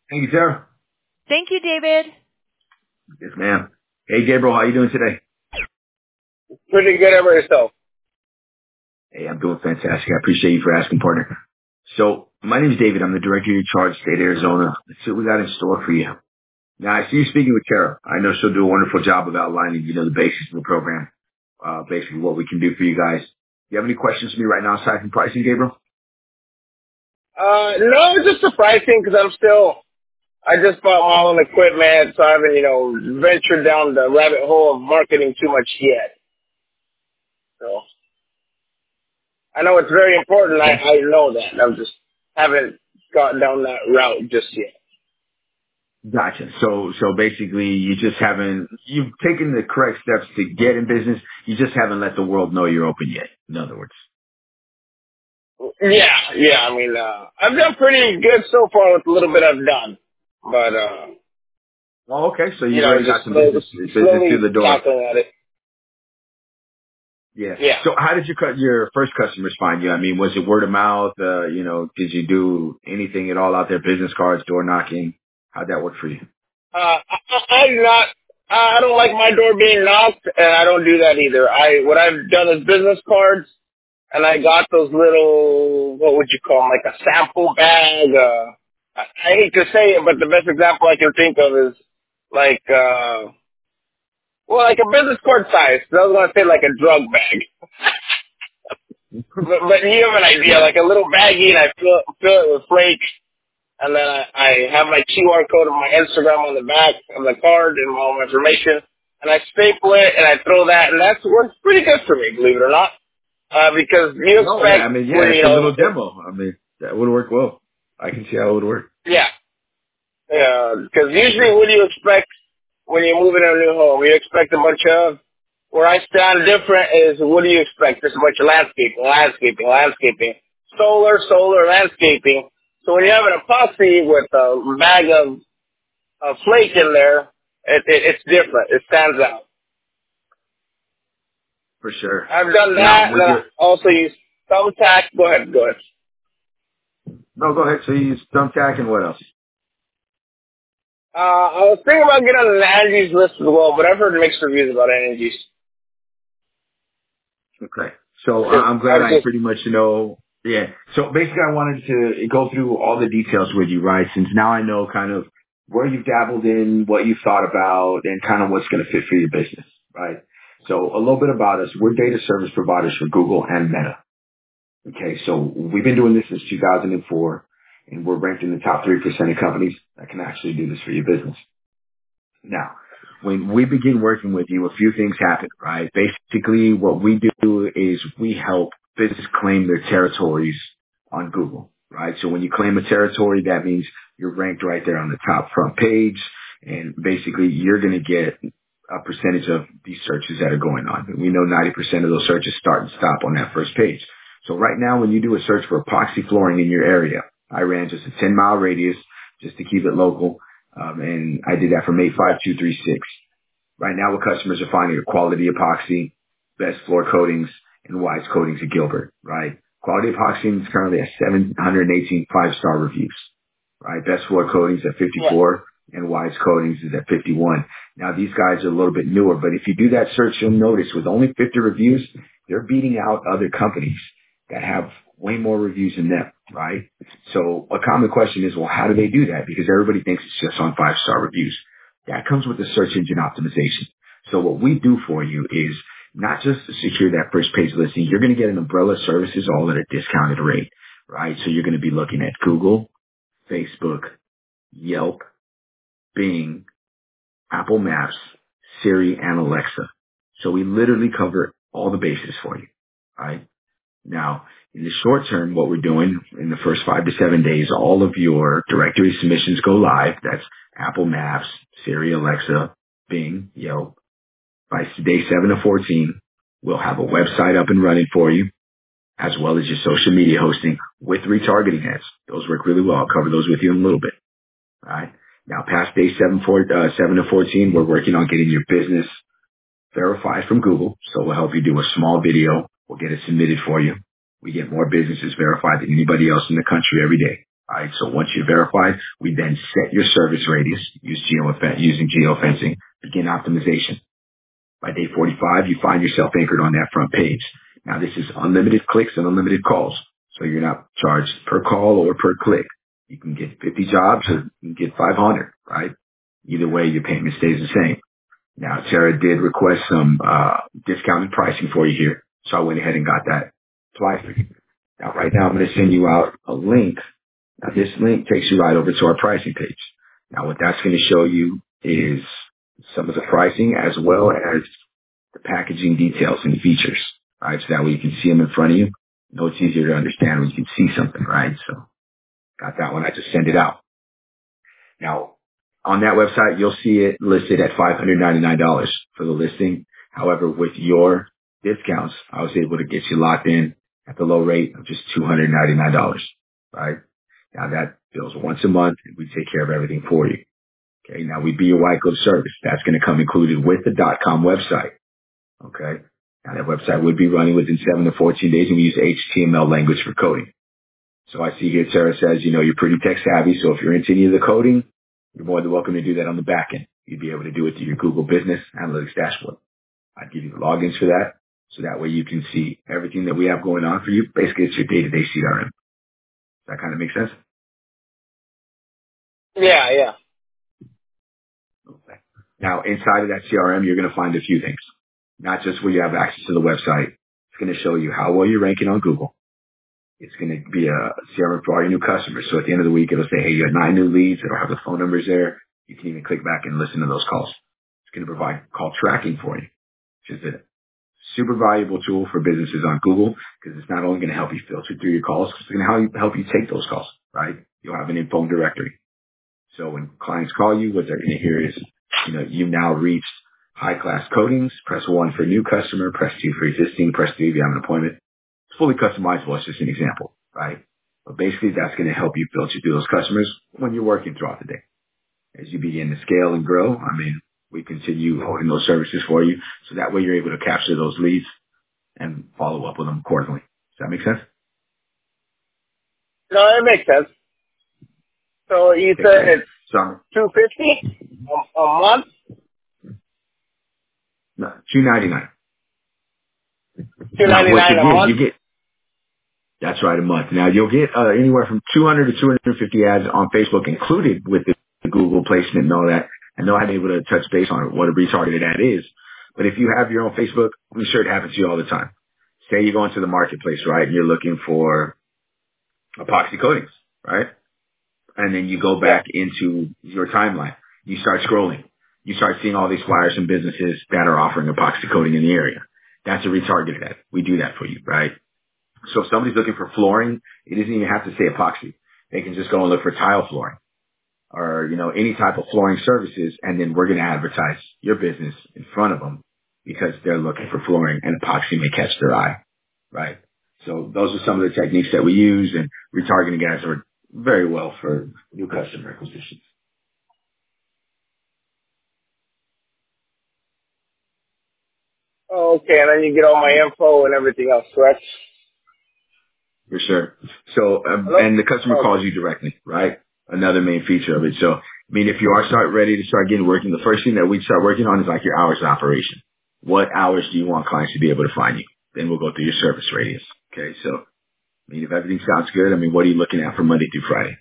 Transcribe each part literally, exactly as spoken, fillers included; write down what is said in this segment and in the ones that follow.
Thank you, Sarah. Thank you, David. Yes, ma'am. Hey, Gabriel, how you doing today? Pretty good. How about yourself? Hey, I'm doing fantastic. I appreciate you for asking, partner. So, my name is David. I'm the director of Charge State, Arizona. Let's see what we got in store for you. Now, I see you speaking with Tara. I know she'll do a wonderful job of outlining, you know, the basics of the program, uh, basically what we can do for you guys. Do you have any questions for me right now aside from pricing, Gabriel? Uh, no, it's just surprising because I'm still, I just bought my own equipment, so I haven't, you know, ventured down the rabbit hole of marketing too much yet. So, I know it's very important. I, I know that. I just haven't gotten down that route just yet. Gotcha. So, so basically you just haven't, you've taken the correct steps to get in business. You just haven't let the world know you're open yet. In other words. Yeah, yeah. I mean, uh, I've done pretty good so far with the little bit I've done, but uh, Oh, okay. So you you've know, already got just some slow, business, business through slowly the door. tackling at it. Yeah. Yeah. So how did you cut your first customers find you? I mean, was it word of mouth? Uh, you know, did you do anything at all out there? Business cards, door knocking? How'd that work for you? Uh, I, I, I'm not. I don't like my door being knocked, and I don't do that either. I what I've done is business cards, and I got those little, what would you call them, like a sample bag. Uh, I, I hate to say it, but the best example I can think of is like, uh, well, like a business card size. I was gonna say like a drug bag, but, but you have an idea, Yeah. like a little baggie, and I fill, fill it with flakes. And then I, I have my Q R code of my Instagram on the back of the card and all my information. And I staple it and I throw that, and that's works pretty good for me, believe it or not. Uh, because you No, yeah. I expect mean, yeah, when, it's you a know, little demo. I mean, that would work well. I can see how it would work. yeah. Yeah, because usually what do you expect when you're moving in a new home? You expect a bunch of, where I stand different is, what do you expect? Just a bunch of landscaping, landscaping, landscaping. Solar, solar, landscaping. So when you have an epoxy with a bag of a flake in there, it, it, it's different. It stands out. For sure. I've done Now, that, and with then I your, also use thumbtack. Go ahead, go ahead. no, go ahead. So you use thumbtack and what else? Uh, I was thinking about getting on the Angie's list as well, but I've heard mixed reviews about Angie's. Okay. So Because I- I'm glad I I just, pretty much know. Yeah. So basically I wanted to go through all the details with you, right? Since now I know kind of where you've dabbled in, what you've thought about, and kind of what's going to fit for your business, right? So a little bit about us. We're data service providers for Google and Meta. Okay. So we've been doing this since two thousand four, and we're ranked in the top three percent of companies that can actually do this for your business. Now, when we begin working with you, a few things happen, right? Basically, what we do is we help businesses claim their territories on Google, right? So when you claim a territory, that means you're ranked right there on the top front page, and basically you're going to get a percentage of these searches that are going on. And we know ninety percent of those searches start and stop on that first page. So right now, when you do a search for epoxy flooring in your area, I ran just a ten mile radius just to keep it local. Um, and I did that from eight five two three six. Right now, what customers are finding are quality epoxy, best floor coatings, and Wise coatings at Gilbert, right? Quality epoxy is currently at seven hundred eighteen five-star reviews, right? Best floor coatings at yeah, fifty-four, and Wise coatings is at fifty-one. Now, these guys are a little bit newer, but if you do that search, you'll notice with only fifty reviews, they're beating out other companies that have way more reviews than them, right? So a common question is, well, how do they do that? Because everybody thinks it's just on five-star reviews. That comes with the search engine optimization. So what we do for you is not just to secure that first page listing, you're going to get an umbrella of services all at a discounted rate, right? So you're going to be looking at Google, Facebook, Yelp, Bing, Apple Maps, Siri, and Alexa. So we literally cover all the bases for you, right? Now, in the short term, what we're doing in the first five to seven days, all of your directory submissions go live. That's Apple Maps, Siri, Alexa, Bing, Yelp. By day seven to fourteen, we'll have a website up and running for you, as well as your social media hosting with retargeting ads. Those work really well. I'll cover those with you in a little bit. All right. Now, past day seven, four, uh, seven to fourteen, we're working on getting your business verified from Google. So we'll help you do a small video. We'll get it submitted for you. We get more businesses verified than anybody else in the country every day. All right. So once you're verified, we then set your service radius, use geo using geofencing, begin optimization. By day forty-five, you find yourself anchored on that front page. Now this is unlimited clicks and unlimited calls. So you're not charged per call or per click. You can get fifty jobs or you can get five hundred, right? Either way, your payment stays the same. Now, Tara did request some uh discounted pricing for you here. So I went ahead and got that applied for you. Now, right now, I'm going to send you out a link. Now, this link takes you right over to our pricing page. Now, what that's going to show you is some of the pricing as well as the packaging details and features, right? So that way you can see them in front of you. You know, it's easier to understand when you can see something, right? So got that one. I just send it out. Now, on that website, you'll see it listed at five hundred ninety-nine dollars for the listing. However, with your discounts, I was able to get you locked in at the low rate of just two hundred ninety-nine dollars, right? Now that bills once a month and we take care of everything for you. Okay. Now we be your white glove service. That's going to come included with the .com website. Okay. Now that website would be running within seven to fourteen days and we use H T M L language for coding. So I see here Sarah says, you know, you're pretty tech savvy. So if you're into any of the coding, you're more than welcome to do that on the back end. You'd be able to do it through your Google Business Analytics dashboard. I'd give you the logins for that. So that way you can see everything that we have going on for you. Basically, it's your day-to-day C R M. Does that kind of make sense? Yeah, yeah. Okay. Now, inside of that C R M, you're going to find a few things. Not just where you have access to the website. It's going to show you how well you're ranking on Google. It's going to be a C R M for all your new customers. So at the end of the week, it'll say, hey, you had nine new leads. It'll have the phone numbers there. You can even click back and listen to those calls. It's going to provide call tracking for you, which is a super valuable tool for businesses on Google because it's not only going to help you filter through your calls, it's going to help you, help you take those calls, right? You'll have an in-phone directory. So when clients call you, what they're going to hear is, you know, you've now reached high-class coatings. Press one for new customer. Press two for existing. Press three if you have an appointment. It's fully customizable. It's just an example, right? But basically, that's going to help you filter through those customers when you're working throughout the day. As you begin to scale and grow, I mean, we continue holding those services for you. So that way you're able to capture those leads and follow up with them accordingly. Does that make sense? No, it makes sense. So you Okay, said great. it's So, two fifty a, a month? no, two ninety-nine. Two Now, ninety what you nine a get, month? you get, that's right, a month. Now, you'll get uh, anywhere from two hundred to two hundred fifty ads on Facebook included with the, the Google placement and all that. I know I'm able to touch base on what a retargeted ad is. But if you have your own Facebook, I'm sure it happens to you all the time. Say you go into the marketplace, right, and you're looking for epoxy coatings, right? And then you go Yeah. back into your timeline. You start scrolling. You start seeing all these flyers and businesses that are offering epoxy coating in the area. That's a retargeted ad. We do that for you, right? So if somebody's looking for flooring, it doesn't even have to say epoxy. They can just go and look for tile flooring or, you know, any type of flooring services. And then we're going to advertise your business in front of them because they're looking for flooring and epoxy may catch their eye, right? So those are some of the techniques that we use, and retargeting ads are very well for new customer acquisitions. Oh, okay, and then you get all my info and everything else, correct? For sure. So, um, Hello? and the customer calls Okay. you directly, right? Another main feature of it. So, I mean, if you are start ready to start getting working, the first thing that we start working on is like your hours of operation. What hours do you want clients to be able to find you? Then we'll go through your service radius. Okay. So, I mean, if everything sounds good, I mean, what are you looking at for Monday through Friday?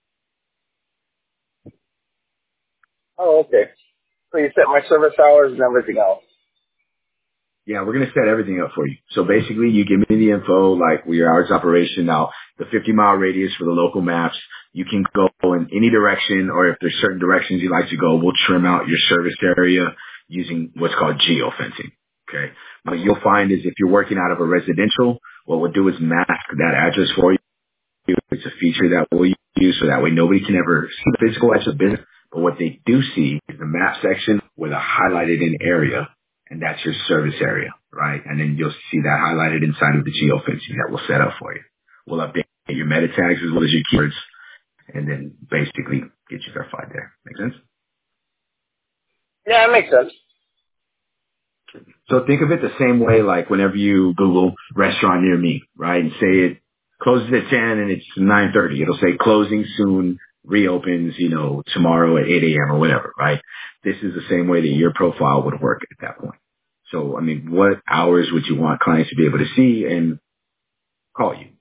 Oh, okay. So you set my service hours and everything else. Yeah, we're going to set everything up for you. So basically you give me the info, like your hours of operation. Now, the fifty mile radius for the local maps, you can go in any direction, or if there's certain directions you like to go, we'll trim out your service area using what's called geofencing. Okay. What you'll find is if you're working out of a residential, what we'll do is mask that address for you. It's a feature that we'll use so that way nobody can ever see the physical address of business. But what they do see is the map section with a highlighted in area, and that's your service area, right? And then you'll see that highlighted inside of the geofencing that we'll set up for you. We'll update your meta tags as well as your keywords, and then basically get you verified there. Make sense? Yeah, it makes sense. So think of it the same way, like whenever you Google restaurant near me, right? And say it closes at ten and it's nine thirty. It'll say closing soon, reopens, you know, tomorrow at eight a.m. or whatever, right? This is the same way that your profile would work at that point. So, I mean, what hours would you want clients to be able to see and call you?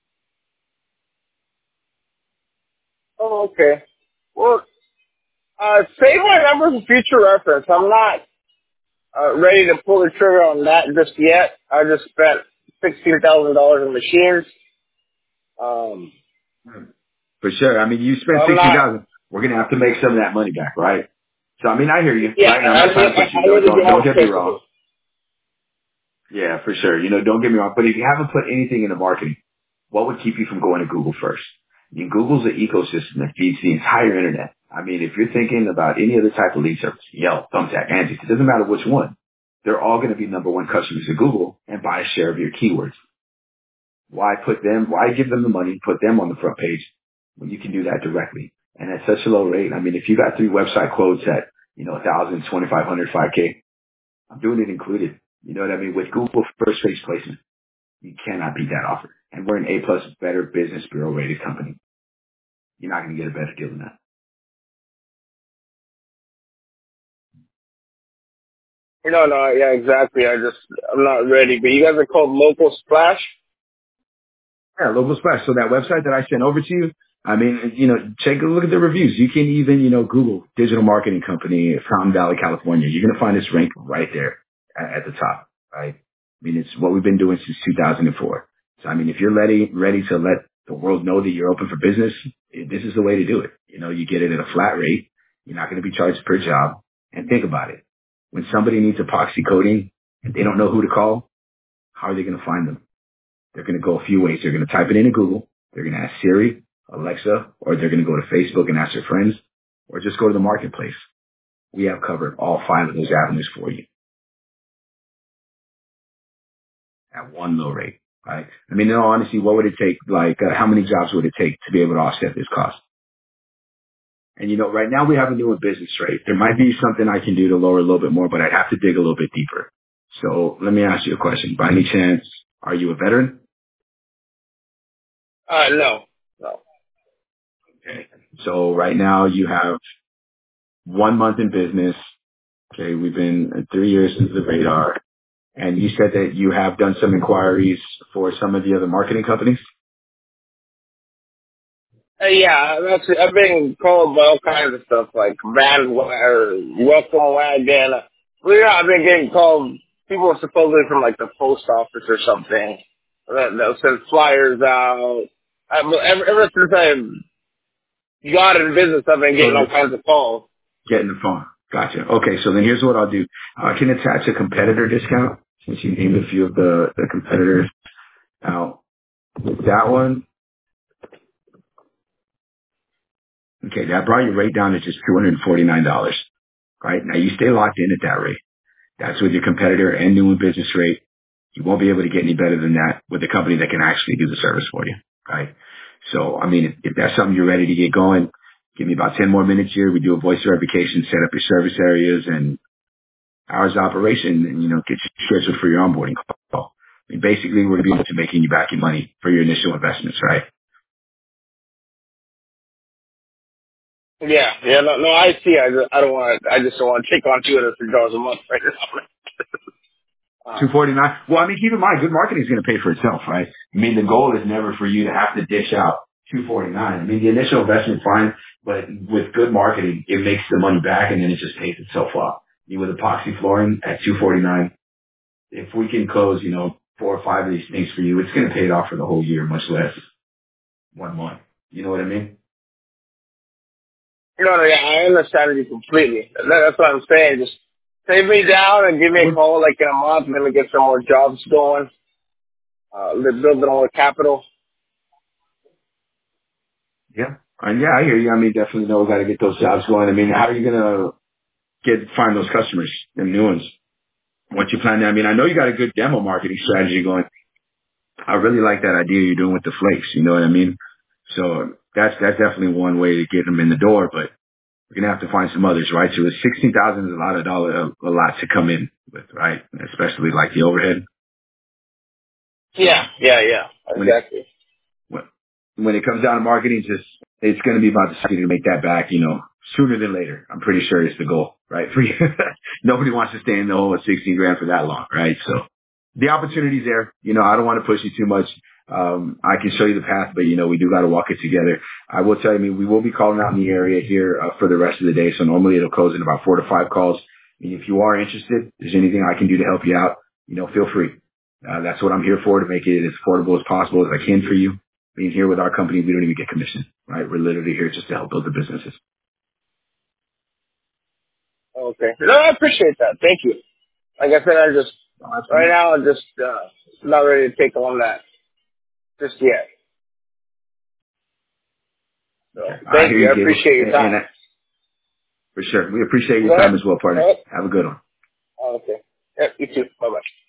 Oh, okay. Well, uh, save my number for future reference. I'm not uh, ready to pull the trigger on that just yet. I just spent sixteen thousand dollars in machines. Um, For sure. I mean, you spent I'm sixty not. thousand dollars. We're going to have to make some of that money back, right? So, I mean, I hear you, Yeah, right? And I'm I, not trying to I, push you. I Don't, really don't, don't don't want get to me take wrong. it. Yeah, for sure. You know, don't get me wrong. But if you haven't put anything into marketing, what would keep you from going to Google first? I mean, Google's an ecosystem that feeds the entire internet. I mean, if you're thinking about any other type of lead service, Yelp, Thumbtack, Angie, it doesn't matter which one. They're all going to be number one customers at Google and buy a share of your keywords. Why put them, why give them the money, put them on the front page when you can do that directly? And at such a low rate. I mean, if you got three website quotes at, you know, a thousand, twenty-five hundred, five K, I'm doing it included. You know what I mean? With Google first page placement, you cannot beat that offer. And we're an A plus Better Business Bureau rated company. You're not going to get a better deal than that. No, no, yeah, exactly. I just, I'm not ready. But you guys are called Local Splash? Yeah, Local Splash. So that website that I sent over to you, I mean, you know, take a look at the reviews. You can even, you know, Google digital marketing company, Fountain Valley, California. You're going to find this rank right there at, at the top, right? I mean, it's what we've been doing since two thousand four. So, I mean, if you're ready, ready to let the world know that you're open for business, it, this is the way to do it. You know, you get it at a flat rate. You're not going to be charged per job. And think about it. When somebody needs epoxy coating and they don't know who to call, how are they going to find them? They're going to go a few ways. They're going to type it into Google. They're going to ask Siri, Alexa, or they're going to go to Facebook and ask their friends, or just go to the marketplace. We have covered all five of those avenues for you at one low rate, right? I mean, in all honesty, what would it take? Like, uh, how many jobs would it take to be able to offset this cost? And, you know, right now we have a newer business rate. There might be something I can do to lower a little bit more, but I'd have to dig a little bit deeper. So let me ask you a question. By any chance, are you a veteran? Uh, no. No. Okay. So right now you have one month in business. Okay. We've been uh, three years into the radar. And you said that you have done some inquiries for some of the other marketing companies. Uh, yeah, that's, I've been called by all kinds of stuff, like band or welcome wagon. Well, yeah, I've been getting called, people are supposedly from like the post office or something. That, they'll send flyers out. I, ever, ever since I got in business, I've been So getting all the, kinds of calls. getting the phone. Gotcha. Okay. So then here's what I'll do. I can attach a competitor discount since you named a few of the, the competitors. Now, with that one, okay, that brought your rate down to just two hundred forty-nine dollars, right? Now you stay locked in at that rate. That's with your competitor and new in business rate. You won't be able to get any better than that with a company that can actually do the service for you, right? So, I mean, if, if that's something you're ready to get going, give me about ten more minutes here. We do a voice verification, set up your service areas and hours of operation and, you know, get you scheduled for your onboarding call. I mean, basically, we're going to be able to making you back your money for your initial investments, right? Yeah, yeah, no, no, I see. I just, I don't want to, I just don't want to take on two hundred three dollars a month right now. Uh, two forty-nine. Well, I mean, keep in mind, good marketing is going to pay for itself, right? I mean, the goal is never for you to have to dish out two forty-nine. I mean, the initial investment fine, but with good marketing, it makes the money back and then it just pays itself off. You with epoxy flooring at two forty-nine, if we can close, you know, four or five of these things for you, it's going to pay it off for the whole year, much less one month. You know what I mean? no, no, yeah, I understand you completely. That, that's what I'm saying. Just save me down and give me a call like in a month. Let me get some more jobs going. Uh, build it more capital. Yeah. And yeah, I hear you. I mean, definitely know we got to get those jobs going. I mean, how are you going to get, find those customers and new ones? What you plan to, I mean, I know you got a good demo marketing strategy going. I really like that idea you're doing with the flakes. You know what I mean? So that's, that's definitely one way to get them in the door, but we're going to have to find some others, right? So sixteen thousand is a lot of dollar, a, a lot to come in with, right? Especially like the overhead. Yeah, So yeah, yeah, when it, exactly. when it comes down to marketing, just it's going to be about the city to make that back, you know, sooner than later. I'm pretty sure it's the goal, right? For you. Nobody wants to stay in the hole at sixteen grand for that long, right? So the opportunity's there. You know, I don't want to push you too much. Um, I can show you the path, but you know, we do got to walk it together. I will tell you, I mean, we will be calling out in the area here uh, for the rest of the day. So normally it'll close in about four to five calls. And if you are interested, if there's anything I can do to help you out, you know, feel free. Uh, that's what I'm here for, to make it as affordable as possible as I can for you. Being here with our company, we don't even get commission, right? We're literally here just to help build the businesses. Okay. No, I appreciate that. Thank you. Like I said, I just, right now, I'm just uh, not ready to take on that just yet. So, I thank hear you. you, I Gabriel. appreciate your And, time. and I, for sure. We appreciate Go your ahead. time as well, Go partner. ahead. Have a good one. Oh, okay. Yep, you too. Bye-bye.